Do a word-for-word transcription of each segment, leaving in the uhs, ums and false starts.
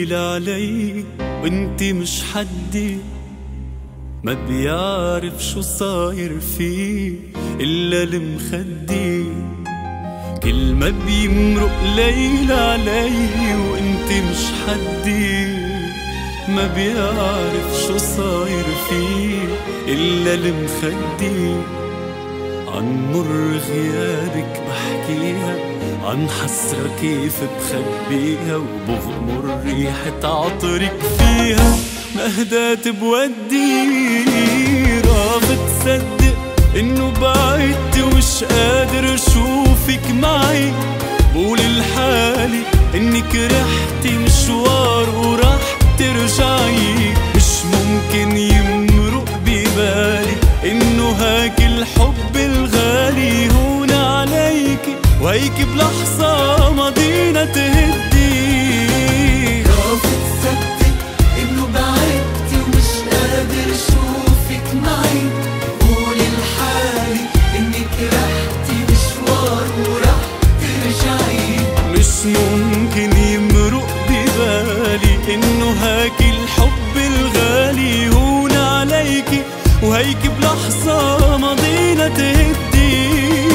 ليل علي وانتي مش حدي، ما بيعرف شو صاير فيه إلا المخدي. كل ما بيمرق ليل علي وانتي مش حدي، ما بيعرف شو صاير فيه إلا المخدي. عن مر غيابك بحكيها، عن حسرة كيف بخبيها، وبغمر ريحة عطرك فيها. ما هدات بودي رافض تصدق انه بعدتي ومش قادر اشوفك معي. بقول لحالي انك رحتي مشوار وراح ترجعي. مش ممكن يمرق ببالي انه هاك الحب الغالي هون عليكي، وهيك بلحظة ماضينا تهدي. رافض تصدق انه بعدتي ومش قادر اشوفك معي. قول لحالي انك رحتي مشوار وراح ترجعي. مش ممكن يمرق ببالي انه هاك الحب الغالي هون عليكي، وهيك بلحظة ماضينا تهدي.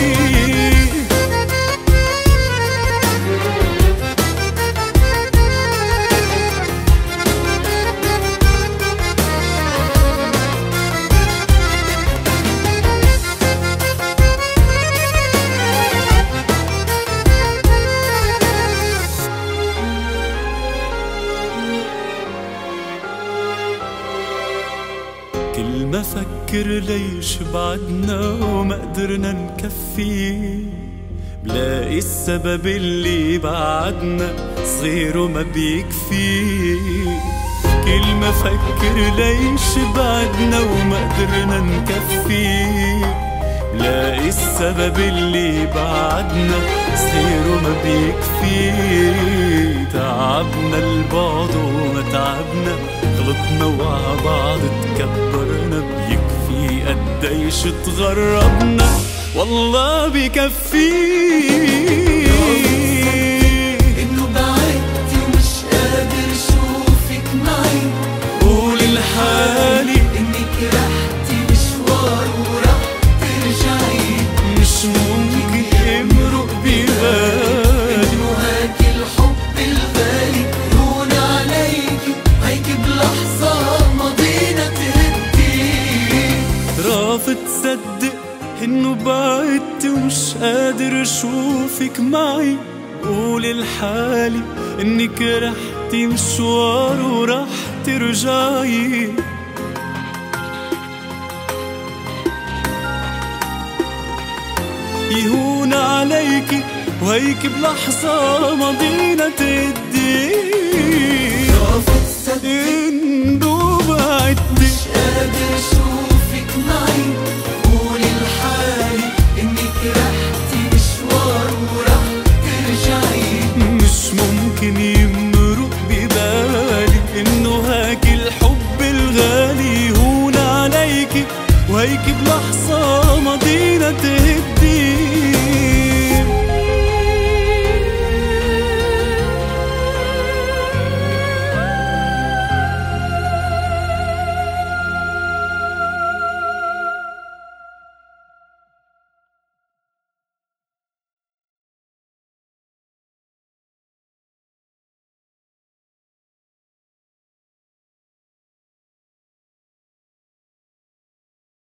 كل ما فكر ليش بعدنا وما قدرنا نكفي، بلاقي السبب اللي بعدنا صغير وما بيكفي. كل ما فكر ليش بعدنا وما قدرنا نكفي، بلاقي السبب اللي بعدنا صغير وما بيكفي. تعبنا البعد وما تعبنا، غلطنا وعا بعض تكبرنا. بيكفي قديش تغربنا والله بكفي. انه بعدتي ومش قادر اشوفك معي. قول لحالي انك رحتي مشوار وراح ترجعي. مش ممكن يمرق ببالي انه هاك الحب الغالي هون عليكي، هيك بلحظة ماضينا تهدي. رافض تصدق انه بعدتي ومش قادر اشوفك معي. قول لحالي انك رحتي مشوار وراح ترجعي. يهون عليكي وهيك بلحظة ماضينا تهدي.